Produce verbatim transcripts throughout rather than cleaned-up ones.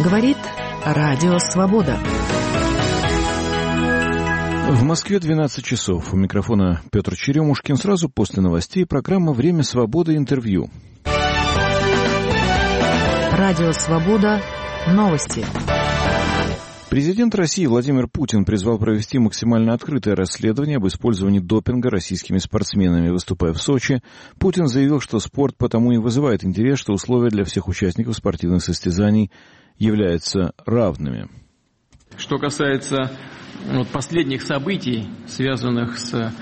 Говорит Радио Свобода. В Москве двенадцать часов. У микрофона Петр Черемушкин. Сразу после новостей программа «Время свободы. Интервью». Радио Свобода. Новости. Президент России Владимир Путин призвал провести максимально открытое расследование об использовании допинга российскими спортсменами. Выступая в Сочи, Путин заявил, что спорт потому и вызывает интерес, что условия для всех участников спортивных состязаний являются равными. Что касается вот, последних событий, связанных с э,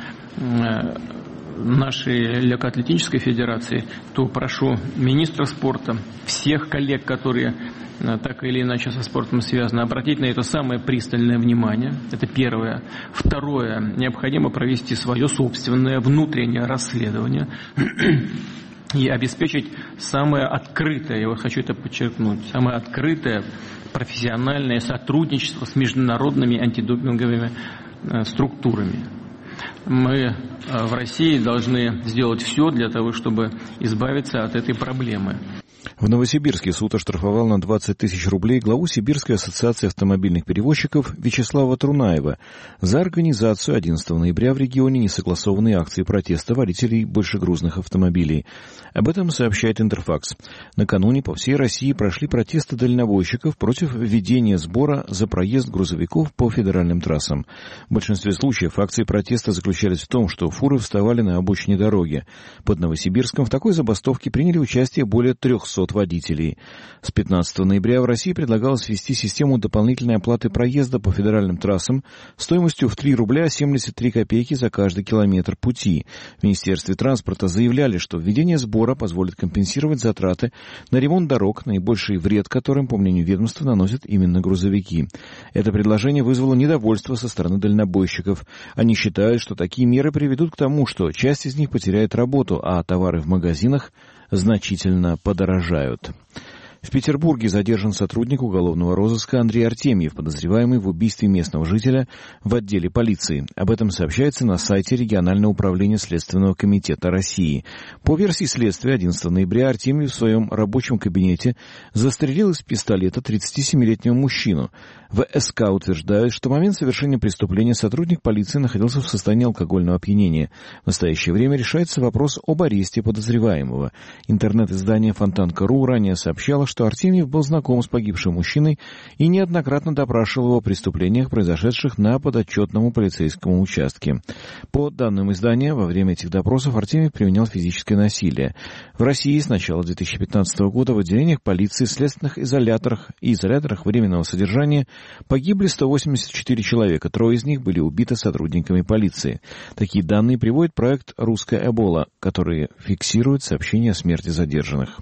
нашей легкоатлетической федерацией, то прошу министра спорта, всех коллег, которые так или иначе со спортом связаны, обратить на это самое пристальное внимание. Это первое. Второе. Необходимо провести свое собственное внутреннее расследование и обеспечить самое открытое, я вот хочу это подчеркнуть, самое открытое профессиональное сотрудничество с международными антидопинговыми структурами. Мы в России должны сделать все для того, чтобы избавиться от этой проблемы. В Новосибирске суд оштрафовал на двадцать тысяч рублей главу Сибирской ассоциации автомобильных перевозчиков Вячеслава Трунаева за организацию одиннадцатого ноября в регионе несогласованной акции протеста водителей большегрузных автомобилей. Об этом сообщает Интерфакс. Накануне по всей России прошли протесты дальнобойщиков против введения сбора за проезд грузовиков по федеральным трассам. В большинстве случаев акции протеста заключались в том, что фуры вставали на обочине дороги. Под Новосибирском в такой забастовке приняли участие более трехсот водителей. С пятнадцатого ноября в России предлагалось ввести систему дополнительной оплаты проезда по федеральным трассам стоимостью в три рубля семьдесят три копейки за каждый километр пути. В Министерстве транспорта заявляли, что введение сбора позволит компенсировать затраты на ремонт дорог, наибольший вред которым, по мнению ведомства, наносят именно грузовики. Это предложение вызвало недовольство со стороны дальнобойщиков. Они считают, что такие меры приведут к тому, что часть из них потеряет работу, а товары в магазинах значительно подорожают. В Петербурге задержан сотрудник уголовного розыска Андрей Артемьев, подозреваемый в убийстве местного жителя в отделе полиции. Об этом сообщается на сайте регионального управления Следственного комитета России. По версии следствия, одиннадцатого ноября Артемьев в своем рабочем кабинете застрелил из пистолета тридцатисемилетнего мужчину. В СК утверждают, что в момент совершения преступления сотрудник полиции находился в состоянии алкогольного опьянения. В настоящее время решается вопрос об аресте подозреваемого. Интернет-издание Фонтанка точка ру ранее сообщало, что Артемьев был знаком с погибшим мужчиной и неоднократно допрашивал его о преступлениях, произошедших на подотчетном полицейском участке. По данным издания, во время этих допросов Артемьев применял физическое насилие. В России с начала две тысячи пятнадцатого года в отделениях полиции, следственных изоляторах и изоляторах временного содержания погибли сто восемьдесят четыре человека, трое из них были убиты сотрудниками полиции. Такие данные приводит проект «Русская Эбола», который фиксирует сообщения о смерти задержанных.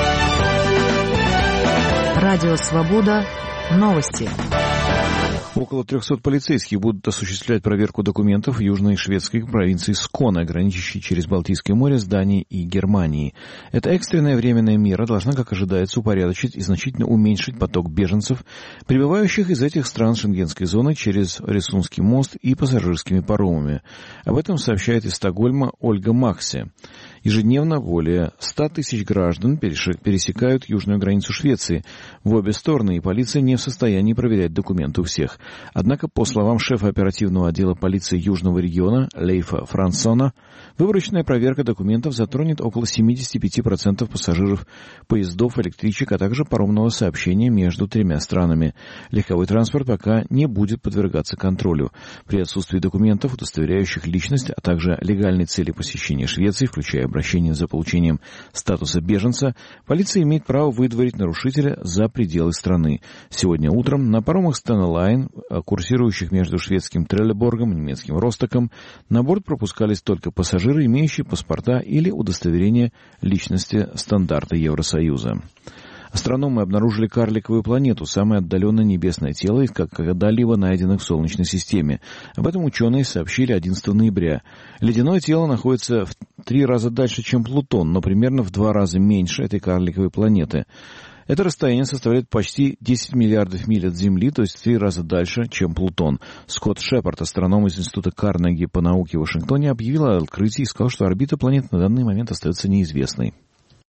Радио Свобода. Новости. Около трехсот полицейских будут осуществлять проверку документов в южной шведской провинции Сконе, граничащей через Балтийское море с Данией и Германией. Эта экстренная временная мера должна, как ожидается, упорядочить и значительно уменьшить поток беженцев, прибывающих из этих стран шенгенской зоны через Ресунский мост и пассажирскими паромами. Об этом сообщает из Стокгольма Ольга Максе. Ежедневно более ста тысяч граждан пересекают южную границу Швеции в обе стороны, и полиция не в состоянии проверять документы у всех. Однако, по словам шефа оперативного отдела полиции Южного региона Лейфа Франсона, выборочная проверка документов затронет около семьдесят пять процентов пассажиров поездов, электричек, а также паромного сообщения между тремя странами. Легковой транспорт пока не будет подвергаться контролю. При отсутствии документов, удостоверяющих личность, а также легальной цели посещения Швеции, включая обращение за получением статуса беженца, полиция имеет право выдворить нарушителя за пределы страны. Сегодня утром на паромах Stena Line, курсирующих между шведским Треллеборгом и немецким Ростоком, на борт пропускались только пассажиры, имеющие паспорта или удостоверение личности стандарта Евросоюза. Астрономы обнаружили карликовую планету, самое отдаленное небесное тело из когда-либо найденных в Солнечной системе. Об этом ученые сообщили одиннадцатого ноября. Ледяное тело находится в три раза дальше, чем Плутон, но примерно в два раза меньше этой карликовой планеты. Это расстояние составляет почти десять миллиардов миль от Земли, то есть в три раза дальше, чем Плутон. Скотт Шепард, астроном из Института Карнеги по науке в Вашингтоне, объявил о открытии и сказал, что орбита планеты на данный момент остается неизвестной.